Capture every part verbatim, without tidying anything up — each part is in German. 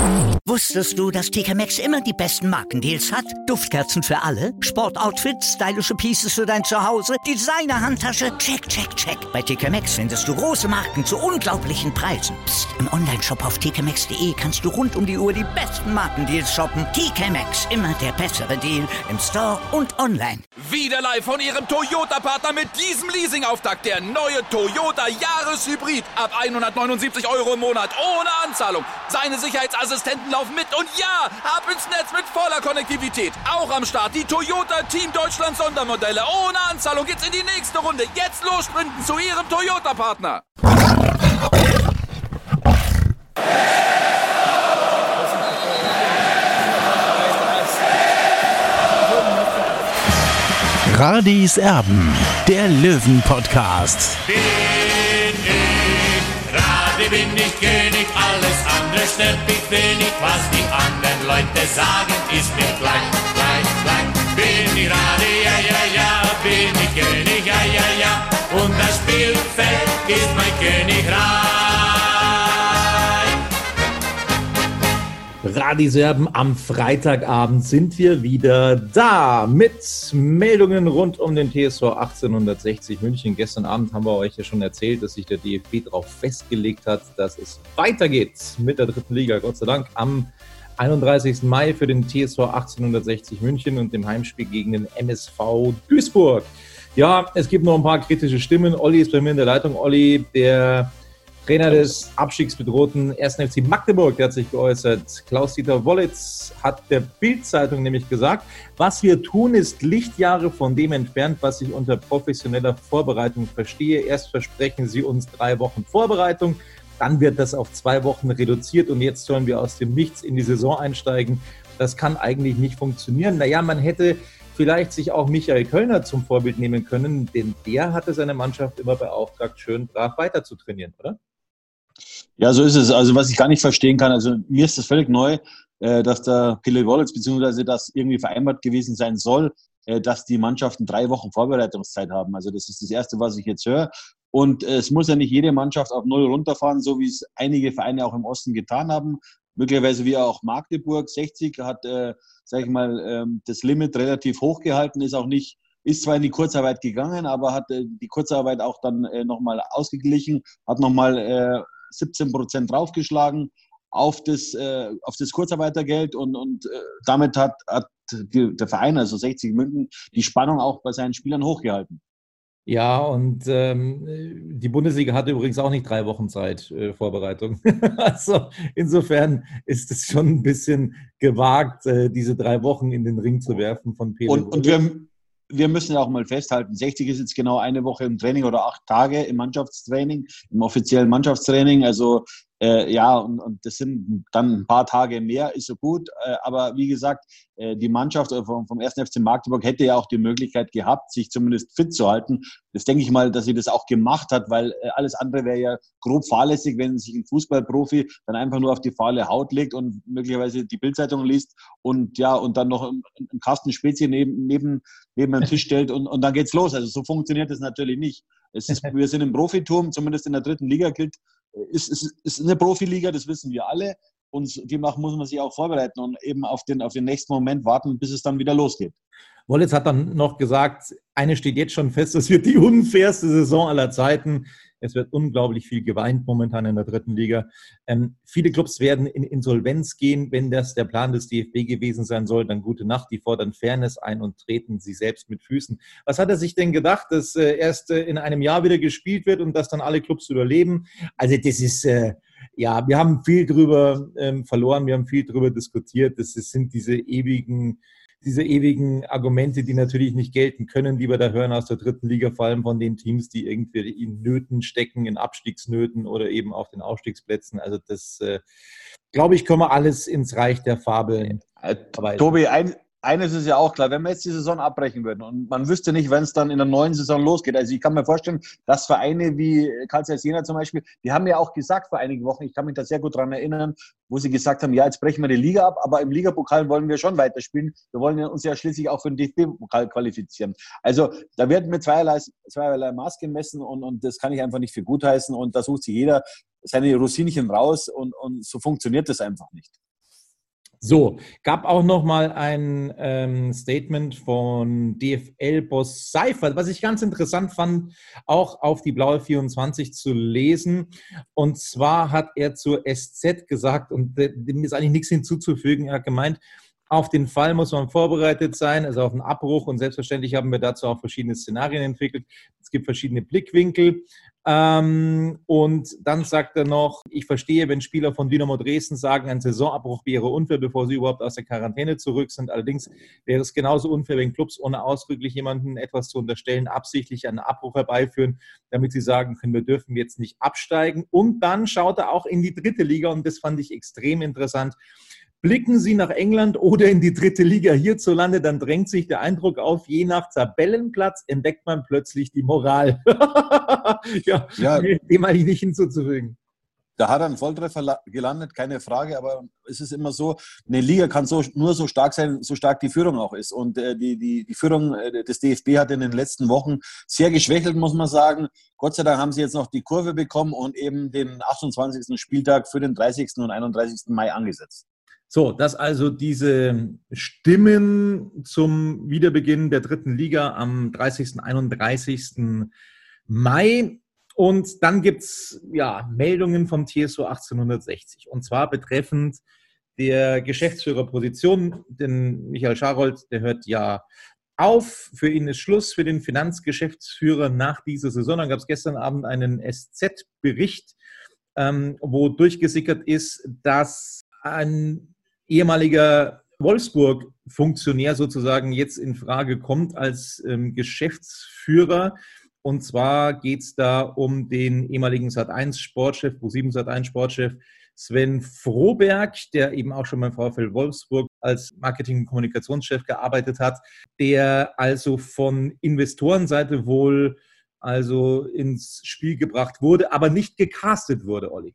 Wusstest du, dass T K Maxx immer die besten Markendeals hat? Duftkerzen für alle, Sportoutfits, stylische Pieces für dein Zuhause, Designer-Handtasche, check, check, check. Bei T K Maxx findest du große Marken zu unglaublichen Preisen. Psst. Im Onlineshop auf t k maxx punkt d e kannst du rund um die Uhr die besten Markendeals shoppen. T K Maxx, immer der bessere Deal im Store und online. Wieder live von Ihrem Toyota-Partner mit diesem Leasing-Auftakt. Der neue Toyota Jahreshybrid. Ab hundertneunundsiebzig Euro im Monat. Ohne Anzahlung. Seine Sicherheitsassistenten laufen mit. Und ja, ab ins Netz mit voller Konnektivität. Auch am Start die Toyota Team Deutschland Sondermodelle. Ohne Anzahlung geht's in die nächste Runde. Jetzt los sprinten zu Ihrem Toyota-Partner. Radis Erben, der Löwen-Podcast. Bin ich, Radi bin ich König, alles andere stört mich wenig. Was die anderen Leute sagen, ist mir gleich, gleich, gleich. Bin ich Radi, ja, ja, ja, bin ich König, ja, ja, ja. Und das Spielfeld ist mein Königreich. Radis Erben, am Freitagabend sind wir wieder da mit Meldungen rund um den T S V achtzehnhundertsechzig München. Gestern Abend haben wir euch ja schon erzählt, dass sich der D F B darauf festgelegt hat, dass es weitergeht mit der dritten Liga. Gott sei Dank am einunddreißigsten Mai für den T S V achtzehnhundertsechzig München und dem Heimspiel gegen den M S V Duisburg. Ja, es gibt noch ein paar kritische Stimmen. Olli ist bei mir in der Leitung. Olli, der Trainer des abstiegsbedrohten ersten F C Magdeburg, der hat sich geäußert. Klaus-Dieter Wollitz hat der Bild-Zeitung nämlich gesagt, was wir tun, ist Lichtjahre von dem entfernt, was ich unter professioneller Vorbereitung verstehe. Erst versprechen sie uns drei Wochen Vorbereitung, dann wird das auf zwei Wochen reduziert und jetzt sollen wir aus dem Nichts in die Saison einsteigen. Das kann eigentlich nicht funktionieren. Naja, man hätte vielleicht sich auch Michael Kölner zum Vorbild nehmen können, denn der hatte seine Mannschaft immer beauftragt, schön brav weiter zu trainieren, oder? Ja, so ist es. Also was ich gar nicht verstehen kann, also mir ist das völlig neu, äh, dass der Pille Wollitz, beziehungsweise das irgendwie vereinbart gewesen sein soll, äh, dass die Mannschaften drei Wochen Vorbereitungszeit haben. Also das ist das Erste, was ich jetzt höre. Und äh, es muss ja nicht jede Mannschaft auf Null runterfahren, so wie es einige Vereine auch im Osten getan haben. Möglicherweise wie auch Magdeburg, sechzig hat, äh, sag ich mal, äh, das Limit relativ hoch gehalten, ist auch nicht Ist zwar in die Kurzarbeit gegangen, aber hat äh, die Kurzarbeit auch dann äh, nochmal ausgeglichen, hat nochmal äh, siebzehn Prozent draufgeschlagen auf das, äh, auf das Kurzarbeitergeld und, und äh, damit hat, hat die, der Verein, also sechzig München, die Spannung auch bei seinen Spielern hochgehalten. Ja, und ähm, die Bundesliga hatte übrigens auch nicht drei Wochen Zeit, äh, Vorbereitung. Also insofern ist es schon ein bisschen gewagt, äh, diese drei Wochen in den Ring zu werfen von P W. Und, und wir Wir müssen ja auch mal festhalten, sechzig ist jetzt genau eine Woche im Training oder acht Tage im Mannschaftstraining, im offiziellen Mannschaftstraining. Also äh, ja, und, und das sind dann ein paar Tage mehr, ist so gut. Äh, aber wie gesagt, äh, die Mannschaft vom, vom ersten F C Magdeburg hätte ja auch die Möglichkeit gehabt, sich zumindest fit zu halten. Das denke ich mal, dass sie das auch gemacht hat, weil äh, alles andere wäre ja grob fahrlässig, wenn sich ein Fußballprofi dann einfach nur auf die fahle Haut legt und möglicherweise die Bildzeitung liest und ja, und dann noch einen, einen Kasten Spezie neben, neben, neben den Tisch stellt und, und dann geht's los. Also so funktioniert das natürlich nicht. Es ist, wir sind im Profitum, zumindest in der dritten Liga gilt, ist, ist, ist eine Profiliga, das wissen wir alle. Und demnach muss man sich auch vorbereiten und eben auf den, auf den nächsten Moment warten, bis es dann wieder losgeht. Wollitz hat dann noch gesagt, eine steht jetzt schon fest, das wird die unfairste Saison aller Zeiten. Es wird unglaublich viel geweint momentan in der dritten Liga. Ähm, viele Clubs werden in Insolvenz gehen, wenn das der Plan des D F B gewesen sein soll. Dann gute Nacht, die fordern Fairness ein und treten sie selbst mit Füßen. Was hat er sich denn gedacht, dass äh, erst äh, in einem Jahr wieder gespielt wird und dass dann alle Clubs überleben? Also das ist, äh, ja, wir haben viel drüber ähm, verloren, wir haben viel drüber diskutiert. Das ist, sind diese ewigen diese ewigen Argumente, die natürlich nicht gelten können, die wir da hören aus der dritten Liga, vor allem von den Teams, die irgendwie in Nöten stecken, in Abstiegsnöten oder eben auf den Aufstiegsplätzen. Also das, äh, glaube ich, können wir alles ins Reich der Fabeln. Äh, Tobi, ein, eines ist ja auch klar, wenn wir jetzt die Saison abbrechen würden und man wüsste nicht, wenn es dann in der neuen Saison losgeht. Also ich kann mir vorstellen, dass Vereine wie Karl Zeiss Jena zum Beispiel, die haben ja auch gesagt vor einigen Wochen, ich kann mich da sehr gut dran erinnern, wo sie gesagt haben, ja, jetzt brechen wir die Liga ab, aber im Ligapokal wollen wir schon weiterspielen. Wir wollen uns ja schließlich auch für den D F B-Pokal qualifizieren. Also da wird mit zweierlei, zweierlei Maß gemessen und, und das kann ich einfach nicht für gut heißen und da sucht sich jeder seine Rosinchen raus und, und so funktioniert das einfach nicht. So, gab auch noch mal ein ähm, Statement von D F L-Boss Seifert, was ich ganz interessant fand, auch auf die Blaue vierundzwanzig zu lesen. Und zwar hat er zur S Z gesagt, und dem ist eigentlich nichts hinzuzufügen, er hat gemeint, auf den Fall muss man vorbereitet sein, also auf einen Abbruch. Und selbstverständlich haben wir dazu auch verschiedene Szenarien entwickelt. Es gibt verschiedene Blickwinkel. Ähm, und dann sagt er noch, ich verstehe, wenn Spieler von Dynamo Dresden sagen, ein Saisonabbruch wäre unfair, bevor sie überhaupt aus der Quarantäne zurück sind. Allerdings wäre es genauso unfair, wenn Clubs ohne ausdrücklich jemanden etwas zu unterstellen, absichtlich einen Abbruch herbeiführen, damit sie sagen können, wir dürfen jetzt nicht absteigen. Und dann schaut er auch in die dritte Liga und das fand ich extrem interessant. Blicken Sie nach England oder in die dritte Liga hierzulande, dann drängt sich der Eindruck auf, je nach Tabellenplatz entdeckt man plötzlich die Moral. ja, Ja. Dem eigentlich nicht hinzuzufügen. Da hat er einen Volltreffer gelandet, keine Frage, aber es ist immer so, eine Liga kann so, nur so stark sein, so stark die Führung auch ist. Und äh, die, die, die Führung äh, des D F B hat in den letzten Wochen sehr geschwächelt, muss man sagen. Gott sei Dank haben sie jetzt noch die Kurve bekommen und eben den achtundzwanzigsten Spieltag für den dreißigsten und einunddreißigsten Mai angesetzt. So, dass also diese Stimmen zum Wiederbeginn der dritten Liga am dreißigsten, einunddreißigsten Mai. Und dann gibt es ja, Meldungen vom T S V achtzehnhundertsechzig. Und zwar betreffend der Geschäftsführerposition. Denn Michael Scharold, der hört ja auf. Für ihn ist Schluss für den Finanzgeschäftsführer nach dieser Saison. Dann gab es gestern Abend einen S Z-Bericht, ähm, wo durchgesickert ist, dass ein ehemaliger Wolfsburg-Funktionär sozusagen jetzt in Frage kommt als ähm, Geschäftsführer. Und zwar geht es da um den ehemaligen Sat eins Sportchef, Pro sieben Sat eins Sportchef Sven Froberg, der eben auch schon beim VfL Wolfsburg als Marketing- und Kommunikationschef gearbeitet hat, der also von Investorenseite wohl also ins Spiel gebracht wurde, aber nicht gecastet wurde, Olli.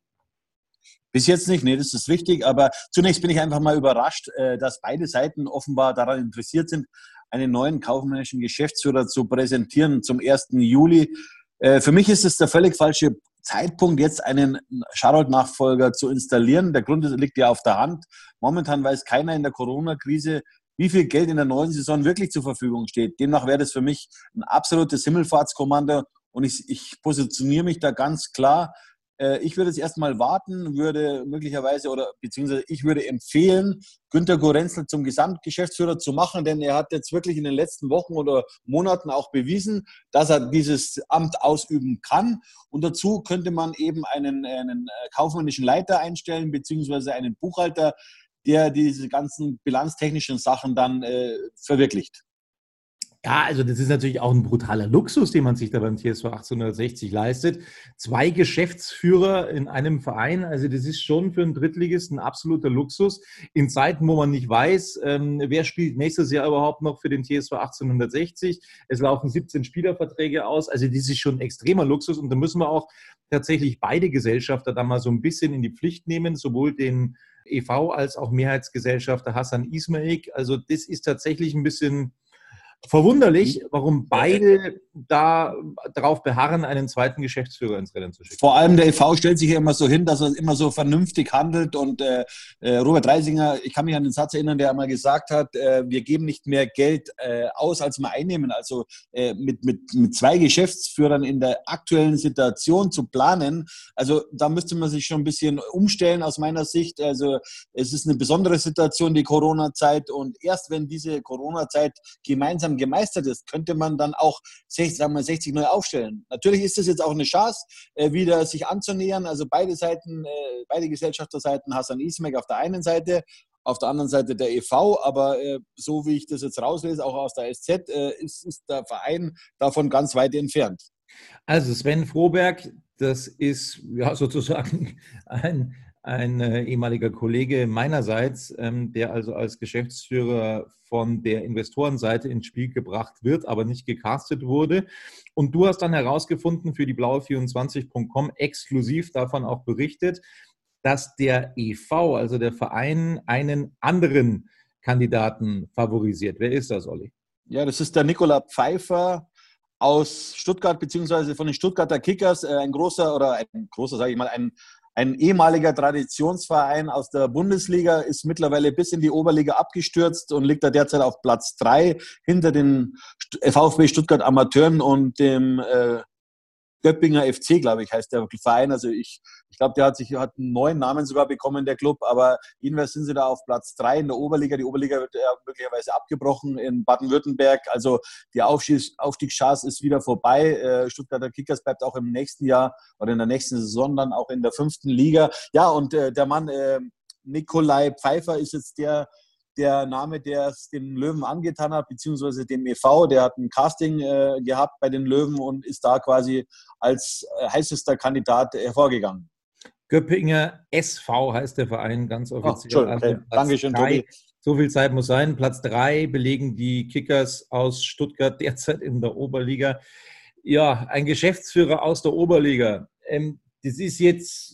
Bis jetzt nicht, nee, das ist wichtig, aber zunächst bin ich einfach mal überrascht, dass beide Seiten offenbar daran interessiert sind, einen neuen kaufmännischen Geschäftsführer zu präsentieren zum ersten Juli. Für mich ist es der völlig falsche Zeitpunkt, jetzt einen Scharold-Nachfolger zu installieren. Der Grund liegt ja auf der Hand. Momentan weiß keiner in der Corona-Krise, wie viel Geld in der neuen Saison wirklich zur Verfügung steht. Demnach wäre das für mich ein absolutes Himmelfahrtskommando und ich, ich positioniere mich da ganz klar. Ich würde jetzt erstmal warten, würde möglicherweise oder beziehungsweise ich würde empfehlen, Günter Gorenzel zum Gesamtgeschäftsführer zu machen, denn er hat jetzt wirklich in den letzten Wochen oder Monaten auch bewiesen, dass er dieses Amt ausüben kann. Und dazu könnte man eben einen, einen kaufmännischen Leiter einstellen, beziehungsweise einen Buchhalter, der diese ganzen bilanztechnischen Sachen dann äh, verwirklicht. Ja, also das ist natürlich auch ein brutaler Luxus, den man sich da beim T S V achtzehnhundertsechzig leistet. Zwei Geschäftsführer in einem Verein, also das ist schon für einen Drittligisten ein absoluter Luxus. In Zeiten, wo man nicht weiß, ähm, wer spielt nächstes Jahr überhaupt noch für den T S V achtzehnhundertsechzig. Es laufen siebzehn Spielerverträge aus, also das ist schon ein extremer Luxus. Und da müssen wir auch tatsächlich beide Gesellschafter da mal so ein bisschen in die Pflicht nehmen, sowohl den E V als auch Mehrheitsgesellschafter Hassan Ismail. Also das ist tatsächlich ein bisschen verwunderlich, warum beide da darauf beharren, einen zweiten Geschäftsführer ins Rennen zu schicken. Vor allem der E V stellt sich ja immer so hin, dass er immer so vernünftig handelt und äh, Robert Reisinger, ich kann mich an den Satz erinnern, der einmal gesagt hat, äh, wir geben nicht mehr Geld äh, aus, als wir einnehmen. Also äh, mit, mit, mit zwei Geschäftsführern in der aktuellen Situation zu planen, also da müsste man sich schon ein bisschen umstellen aus meiner Sicht. Also es ist eine besondere Situation, die Corona-Zeit, und erst wenn diese Corona-Zeit gemeinsam gemeistert ist, könnte man dann auch sechzig, sagen wir, sechzig neu aufstellen. Natürlich ist es jetzt auch eine Chance, äh, wieder sich anzunähern. Also beide Seiten, äh, beide Gesellschafterseiten, Hassan Ismail auf der einen Seite, auf der anderen Seite der E V, aber äh, so wie ich das jetzt rauslese, auch aus der S Z, äh, ist, ist der Verein davon ganz weit entfernt. Also Sven Froberg, das ist ja sozusagen ein ein äh, ehemaliger Kollege meinerseits, ähm, der also als Geschäftsführer von der Investorenseite ins Spiel gebracht wird, aber nicht gecastet wurde. Und du hast dann herausgefunden, für die blaue vierundzwanzig Punkt com exklusiv davon auch berichtet, dass der E V, also der Verein, einen anderen Kandidaten favorisiert. Wer ist das, Olli? Ja, das ist der Nikola Pfeiffer aus Stuttgart, beziehungsweise von den Stuttgarter Kickers, äh, ein großer, oder ein großer, sage ich mal, ein ein ehemaliger Traditionsverein aus der Bundesliga, ist mittlerweile bis in die Oberliga abgestürzt und liegt da derzeit auf Platz drei hinter den VfB Stuttgart Amateuren und dem äh, Göppinger F C, glaube ich, heißt der Verein. Also ich, ich glaube, der hat sich hat einen neuen Namen sogar bekommen, der Club. Aber jedenfalls sind sie da auf Platz drei in der Oberliga. Die Oberliga wird ja möglicherweise abgebrochen in Baden-Württemberg. Also die Aufstieg, Aufstiegschance ist wieder vorbei. Äh, Stuttgarter Kickers bleibt auch im nächsten Jahr oder in der nächsten Saison dann auch in der fünften Liga. Ja, und äh, der Mann äh, Nikolai Pfeiffer ist jetzt der der Name, der es den Löwen angetan hat, beziehungsweise dem E V, der hat ein Casting äh, gehabt bei den Löwen und ist da quasi als äh, heißester Kandidat hervorgegangen. Göppinger S V heißt der Verein ganz offiziell. Oh, okay. Dankeschön, Tobi. So viel Zeit muss sein. Platz drei belegen die Kickers aus Stuttgart derzeit in der Oberliga. Ja, ein Geschäftsführer aus der Oberliga. Ähm, das ist jetzt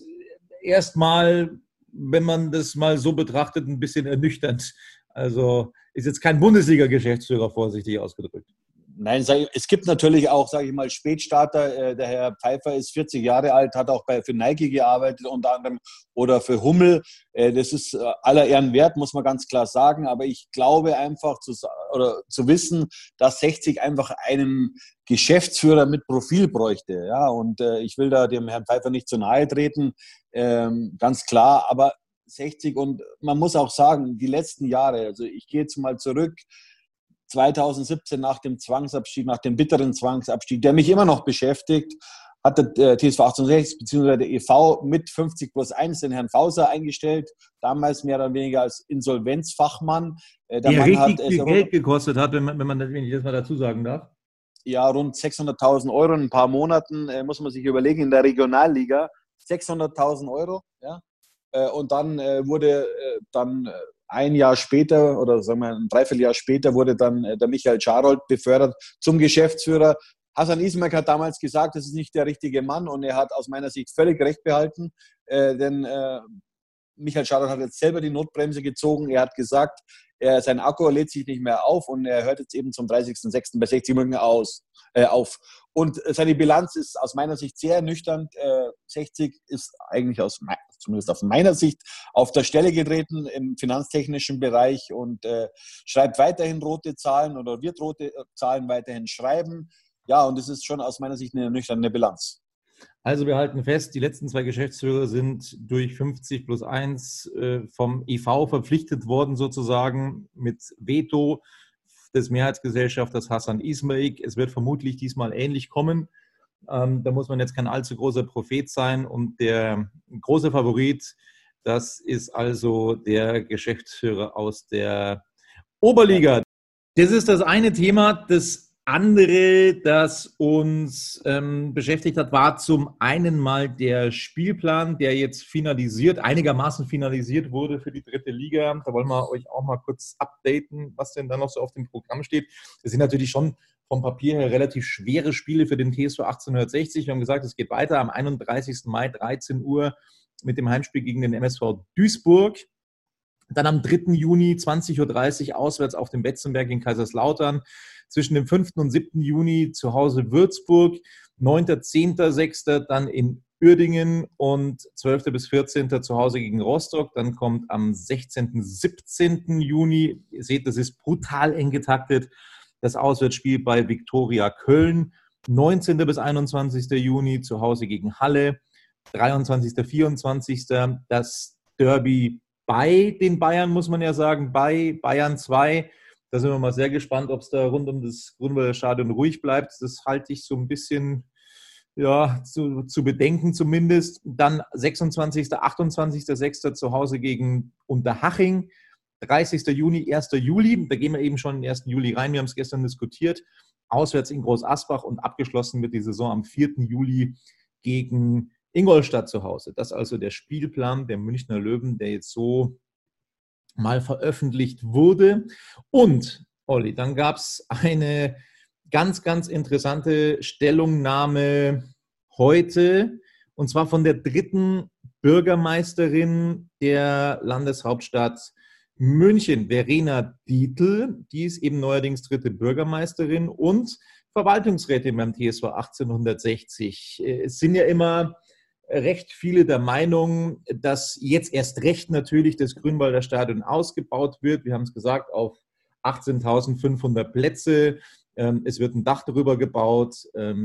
erstmal, wenn man das mal so betrachtet, ein bisschen ernüchternd. Also ist jetzt kein Bundesliga-Geschäftsführer, vorsichtig ausgedrückt. Nein, es gibt natürlich auch, sage ich mal, Spätstarter. Der Herr Pfeiffer ist vierzig Jahre alt, hat auch bei, für Nike gearbeitet unter anderem oder für Hummel. Das ist aller Ehren wert, muss man ganz klar sagen. Aber ich glaube einfach zu, oder zu wissen, dass sechzig einfach einen Geschäftsführer mit Profil bräuchte. Ja, und ich will da dem Herrn Pfeiffer nicht zu nahe treten, ganz klar. Aber sechzig und man muss auch sagen, die letzten Jahre, also ich gehe jetzt mal zurück, zweitausendsiebzehn nach dem Zwangsabstieg, nach dem bitteren Zwangsabstieg, der mich immer noch beschäftigt, hat der T S V achtundsechzig bzw. der E V mit fünfzig plus eins den Herrn Fauser eingestellt, damals mehr oder weniger als Insolvenzfachmann. Der, der Mann richtig hat, viel Geld gekostet hat, wenn man, wenn man das, wenn ich das mal dazu sagen darf. Ja, rund sechshunderttausend Euro in ein paar Monaten, äh, muss man sich überlegen, in der Regionalliga sechshunderttausend Euro. Ja? Äh, und dann äh, wurde äh, dann... Äh, Ein Jahr später oder sagen wir ein Dreivierteljahr später wurde dann der Michael Scharold befördert zum Geschäftsführer. Hasan Ismail hat damals gesagt, das ist nicht der richtige Mann und er hat aus meiner Sicht völlig recht behalten, äh, denn äh, Michael Scharold hat jetzt selber die Notbremse gezogen. Er hat gesagt, er, sein Akku lädt sich nicht mehr auf und er hört jetzt eben zum dreißigsten sechsten bei sechzig München aus, äh, auf. Und seine Bilanz ist aus meiner Sicht sehr ernüchternd. Äh, sechzig ist eigentlich aus, zumindest aus meiner Sicht auf der Stelle getreten im finanztechnischen Bereich und äh, schreibt weiterhin rote Zahlen oder wird rote Zahlen weiterhin schreiben. Ja, und das ist schon aus meiner Sicht eine ernüchternde Bilanz. Also wir halten fest, die letzten zwei Geschäftsführer sind durch fünfzig plus eins äh, vom E V verpflichtet worden sozusagen mit Veto des Mehrheitsgesellschafters Hasan Ismail. Es wird vermutlich diesmal ähnlich kommen. Ähm, da muss man jetzt kein allzu großer Prophet sein. Und der große Favorit, das ist also der Geschäftsführer aus der Oberliga. Das ist das eine Thema. Das andere, das uns ähm, beschäftigt hat, war zum einen mal der Spielplan, der jetzt finalisiert, einigermaßen finalisiert wurde für die dritte Liga. Da wollen wir euch auch mal kurz updaten, was denn da noch so auf dem Programm steht. Das sind natürlich schon vom Papier her relativ schwere Spiele für den T S V achtzehnhundertsechzig. Wir haben gesagt, es geht weiter am einunddreißigsten Mai, dreizehn Uhr mit dem Heimspiel gegen den M S V Duisburg. Dann am dritten Juni, zwanzig Uhr dreißig, auswärts auf dem Betzenberg in Kaiserslautern. Zwischen dem fünften und siebten Juni zu Hause Würzburg. neunten, zehnten, sechsten dann in Uerdingen und zwölften bis vierzehnten zu Hause gegen Rostock. Dann kommt am sechzehnten, siebzehnten Juni, ihr seht, das ist brutal eng getaktet, das Auswärtsspiel bei Viktoria Köln. neunzehnten bis einundzwanzigsten Juni zu Hause gegen Halle. dreiundzwanzigsten, vierundzwanzigsten das Derby bei den Bayern, muss man ja sagen, bei Bayern zwei. Da sind wir mal sehr gespannt, ob es da rund um das Grünwalder Stadion ruhig bleibt. Das halte ich so ein bisschen ja, zu, zu bedenken zumindest. Dann sechsundzwanzigsten, achtundzwanzigsten sechsten zu Hause gegen Unterhaching. dreißigsten Juni, ersten Juli. Da gehen wir eben schon in den ersten Juli rein. Wir haben es gestern diskutiert. Auswärts in Groß Asbach und abgeschlossen wird die Saison am vierten Juli gegen Ingolstadt zu Hause. Das ist also der Spielplan der Münchner Löwen, der jetzt so mal veröffentlicht wurde. Und, Olli, dann gab es eine ganz, ganz interessante Stellungnahme heute, und zwar von der dritten Bürgermeisterin der Landeshauptstadt München, Verena Dietl. Die ist eben neuerdings dritte Bürgermeisterin und Verwaltungsrätin beim T S V achtzehnhundertsechzig. Es sind ja immer recht viele der Meinung, dass jetzt erst recht natürlich das Grünwalder Stadion ausgebaut wird. Wir haben es gesagt, auf achtzehntausendfünfhundert Plätze. Es wird ein Dach darüber gebaut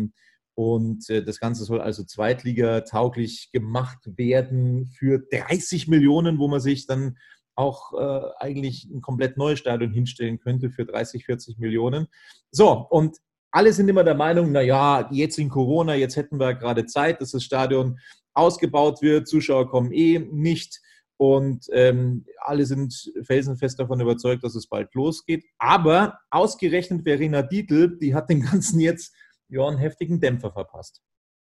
und das Ganze soll also zweitligatauglich gemacht werden für dreißig Millionen, wo man sich dann auch eigentlich ein komplett neues Stadion hinstellen könnte für dreißig, vierzig Millionen. So, und alle sind immer der Meinung, naja, jetzt in Corona, jetzt hätten wir gerade Zeit, dass das Stadion ausgebaut wird, Zuschauer kommen eh nicht und ähm, alle sind felsenfest davon überzeugt, dass es bald losgeht. Aber ausgerechnet Verena Dietl, die hat dem Ganzen jetzt ja, einen heftigen Dämpfer verpasst.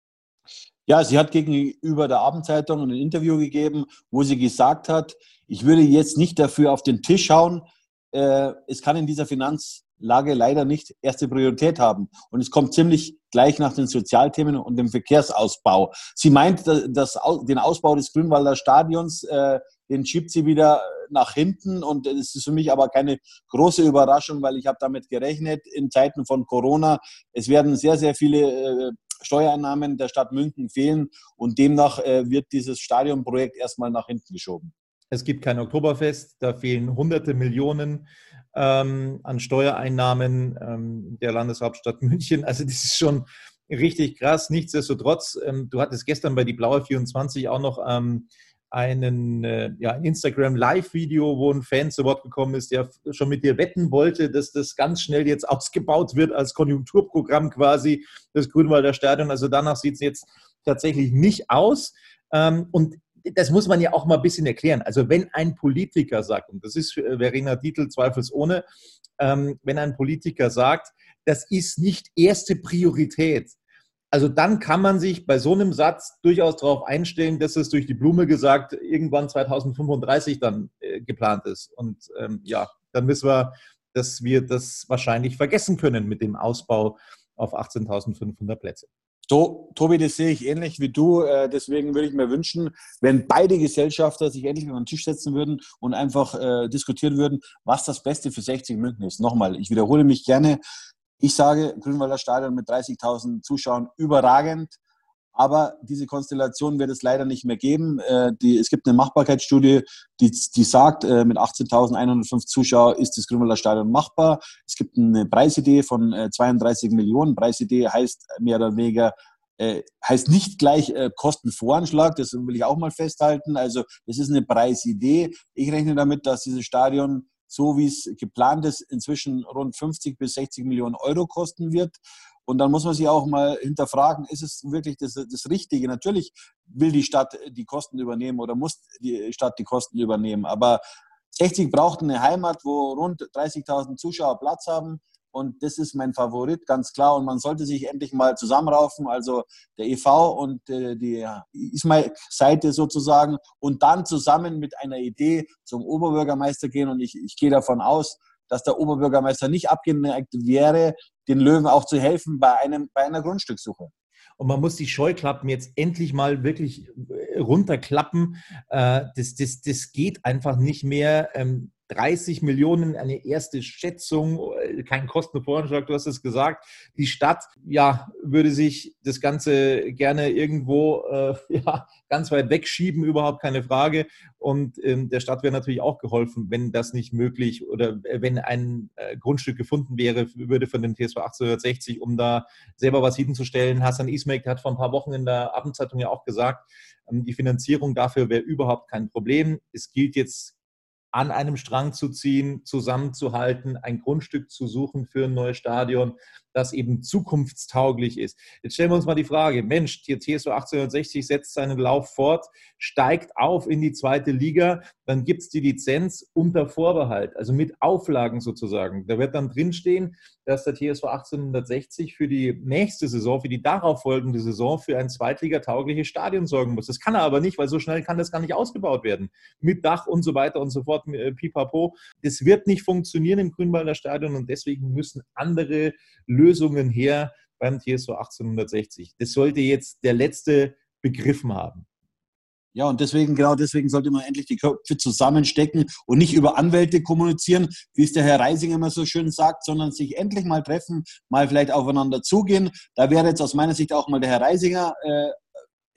Ja, sie hat gegenüber der Abendzeitung ein Interview gegeben, wo sie gesagt hat, ich würde jetzt nicht dafür auf den Tisch hauen, äh, es kann in dieser Finanz Lage leider nicht erste Priorität haben. Und es kommt ziemlich gleich nach den Sozialthemen und dem Verkehrsausbau. Sie meint, dass den Ausbau des Grünwalder Stadions, äh, den schiebt sie wieder nach hinten. Und es ist für mich aber keine große Überraschung, weil ich habe damit gerechnet, in Zeiten von Corona, es werden sehr, sehr viele äh, Steuereinnahmen der Stadt München fehlen. Und demnach äh, wird dieses Stadionprojekt erstmal nach hinten geschoben. Es gibt kein Oktoberfest, da fehlen hunderte Millionen ähm, an Steuereinnahmen ähm, der Landeshauptstadt München. Also das ist schon richtig krass. Nichtsdestotrotz, ähm, du hattest gestern bei die Blaue vierundzwanzig auch noch ähm, einen, äh, ja, ein Instagram-Live-Video, wo ein Fan zu Wort gekommen ist, der schon mit dir wetten wollte, dass das ganz schnell jetzt ausgebaut wird als Konjunkturprogramm quasi, das Grünwalder Stadion. Also danach sieht es jetzt tatsächlich nicht aus. Ähm, und das muss man ja auch mal ein bisschen erklären. Also wenn ein Politiker sagt, und das ist für Verena Dietl zweifelsohne, ähm, wenn ein Politiker sagt, das ist nicht erste Priorität, also dann kann man sich bei so einem Satz durchaus darauf einstellen, dass es durch die Blume gesagt irgendwann zweitausendfünfunddreißig dann äh, geplant ist. Und ähm, ja, dann wissen wir, dass wir das wahrscheinlich vergessen können mit dem Ausbau auf achtzehntausendfünfhundert Plätze. So, Tobi, das sehe ich ähnlich wie du. Deswegen würde ich mir wünschen, wenn beide Gesellschafter sich endlich an den Tisch setzen würden und einfach äh, diskutieren würden, was das Beste für sechzig München ist. Nochmal, ich wiederhole mich gerne. Ich sage, Grünwalder Stadion mit dreißigtausend Zuschauern überragend. Aber diese Konstellation wird es leider nicht mehr geben. Äh, die, es gibt eine Machbarkeitsstudie, die, die sagt, äh, mit achtzehntausendeinhundertfünf Zuschauern ist das Grünwalder Stadion machbar. Es gibt eine Preisidee von äh, zweiunddreißig Millionen. Preisidee heißt mehr oder weniger, äh, heißt nicht gleich äh, Kostenvoranschlag. Das will ich auch mal festhalten. Also das ist eine Preisidee. Ich rechne damit, dass dieses Stadion, so wie es geplant ist, inzwischen rund fünfzig bis sechzig Millionen Euro kosten wird. Und dann muss man sich auch mal hinterfragen, ist es wirklich das, das Richtige? Natürlich will die Stadt die Kosten übernehmen oder muss die Stadt die Kosten übernehmen. Aber sechzig braucht eine Heimat, wo rund dreißigtausend Zuschauer Platz haben. Und das ist mein Favorit, ganz klar. Und man sollte sich endlich mal zusammenraufen, also der E V und die Ismail-Seite sozusagen, und dann zusammen mit einer Idee zum Oberbürgermeister gehen. Und ich, ich gehe davon aus, dass der Oberbürgermeister nicht abgeneigt wäre, den Löwen auch zu helfen bei, einem, bei einer Grundstückssuche. Und man muss die Scheuklappen jetzt endlich mal wirklich runterklappen. Das, das, das geht einfach nicht mehr. dreißig Millionen, eine erste Schätzung, kein Kostenvoranschlag, du hast es gesagt. Die Stadt, ja, würde sich das Ganze gerne irgendwo äh, ja, ganz weit wegschieben, überhaupt keine Frage. Und ähm, der Stadt wäre natürlich auch geholfen, wenn das nicht möglich oder wenn ein äh, Grundstück gefunden wäre, würde von dem T S V achtzehnhundertsechzig, um da selber was hinzustellen. Hasan Ismail hat vor ein paar Wochen in der Abendzeitung ja auch gesagt, ähm, die Finanzierung dafür wäre überhaupt kein Problem. Es gilt jetzt, an einem Strang zu ziehen, zusammenzuhalten, ein Grundstück zu suchen für ein neues Stadion, das eben zukunftstauglich ist. Jetzt stellen wir uns mal die Frage, Mensch, der T S V achtzehnhundertsechzig setzt seinen Lauf fort, steigt auf in die zweite Liga, dann gibt es die Lizenz unter Vorbehalt, also mit Auflagen sozusagen. Da wird dann drinstehen, dass der T S V achtzehnhundertsechzig für die nächste Saison, für die darauffolgende Saison für ein zweitligataugliches Stadion sorgen muss. Das kann er aber nicht, weil so schnell kann das gar nicht ausgebaut werden. Mit Dach und so weiter und so fort, pipapo. Das wird nicht funktionieren im Grünwalder Stadion und deswegen müssen andere Lösungen her beim T S V achtzehnhundertsechzig. Das sollte jetzt der Letzte begriffen haben. Ja, und deswegen, genau deswegen sollte man endlich die Köpfe zusammenstecken und nicht über Anwälte kommunizieren, wie es der Herr Reising immer so schön sagt, sondern sich endlich mal treffen, mal vielleicht aufeinander zugehen. Da wäre jetzt aus meiner Sicht auch mal der Herr Reisinger äh,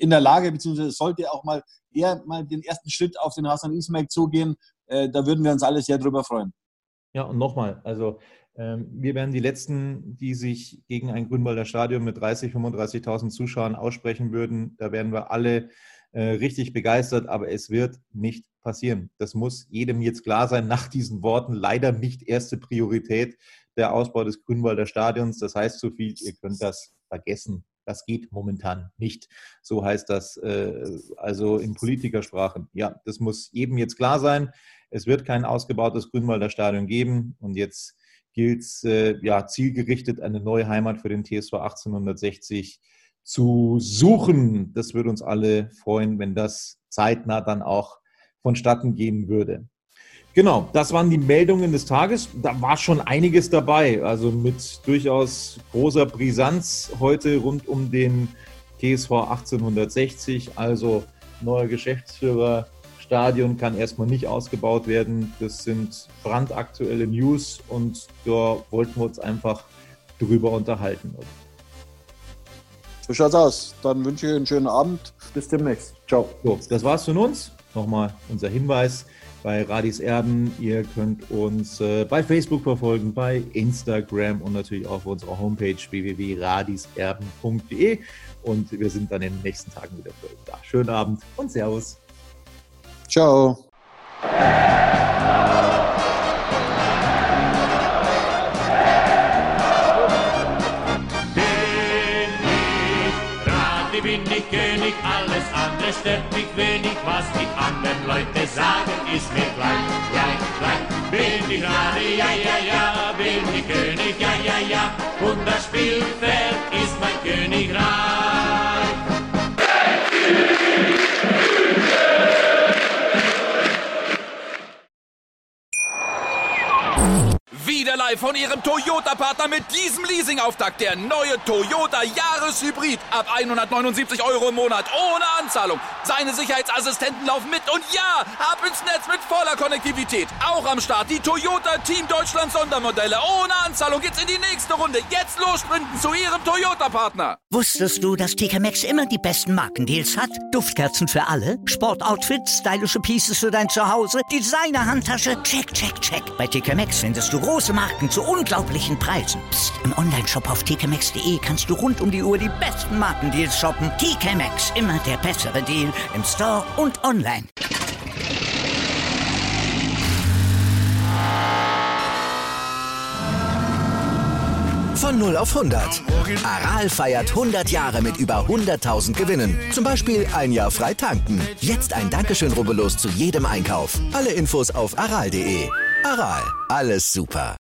in der Lage, beziehungsweise sollte auch mal eher mal den ersten Schritt auf den Hasan Ismail zugehen. Äh, da würden wir uns alle sehr drüber freuen. Ja, und nochmal, also ähm, wir werden die Letzten, die sich gegen ein Grünwalder Stadion mit dreißig, fünfunddreißigtausend Zuschauern aussprechen würden. Da werden wir alle äh, richtig begeistert, aber es wird nicht passieren. Das muss jedem jetzt klar sein, nach diesen Worten leider nicht erste Priorität der Ausbau des Grünwalder Stadions. Das heißt so viel, ihr könnt das vergessen. Das geht momentan nicht. So heißt das äh, also in Politikersprache. Ja, das muss jedem jetzt klar sein. Es wird kein ausgebautes Grünwalder Stadion geben und jetzt gilt es äh, ja, zielgerichtet eine neue Heimat für den T S V achtzehnhundertsechzig zu suchen. Das würde uns alle freuen, wenn das zeitnah dann auch vonstatten gehen würde. Genau, das waren die Meldungen des Tages. Da war schon einiges dabei, also mit durchaus großer Brisanz heute rund um den T S V achtzehnhundertsechzig. Also neuer Geschäftsführer, Stadion kann erstmal nicht ausgebaut werden. Das sind brandaktuelle News und da wollten wir uns einfach drüber unterhalten. So schaut's aus. Dann wünsche ich einen schönen Abend. Bis demnächst. Ciao. So, das war's von uns. Nochmal unser Hinweis bei Radis Erben. Ihr könnt uns äh, bei Facebook verfolgen, bei Instagram und natürlich auch auf unserer Homepage w w w punkt radiserben punkt d e. Und wir sind dann in den nächsten Tagen wieder für euch da. Schönen Abend und Servus. Ciao. Bin ich König, alles andere stört mich wenig, was die anderen Leute sagen, ist mir gleich, gleich, gleich. Bin ich Radi, ja, ja, ja, bin ich König, ja, ja, ja, und das Spielfeld ist mein Königreich. Wieder live von Ihrem Toyota-Partner mit diesem Leasing-Auftakt. Der neue Toyota Jahreshybrid. Ab hundertneunundsiebzig Euro im Monat. Ohne Anzahlung. Seine Sicherheitsassistenten laufen mit. Und ja, ab ins Netz mit voller Konnektivität. Auch am Start die Toyota Team Deutschland Sondermodelle. Ohne Anzahlung geht's in die nächste Runde. Jetzt los sprinten zu Ihrem Toyota-Partner. Wusstest du, dass T K Maxx immer die besten Markendeals hat? Duftkerzen für alle, Sportoutfits, stylische Pieces für dein Zuhause, Designer-Handtasche, check, check, check. Bei T K Maxx findest du große Marken zu unglaublichen Preisen. Psst. Im Onlineshop auf t k maxx punkt d e kannst du rund um die Uhr die besten Markendeals shoppen. T K Maxx, immer der bessere Deal im Store und online. Von null auf hundert. Aral feiert hundert Jahre mit über hunderttausend Gewinnen. Zum Beispiel ein Jahr frei tanken. Jetzt ein Dankeschön, rubbellos zu jedem Einkauf. Alle Infos auf aral punkt d e. Aral, alles super.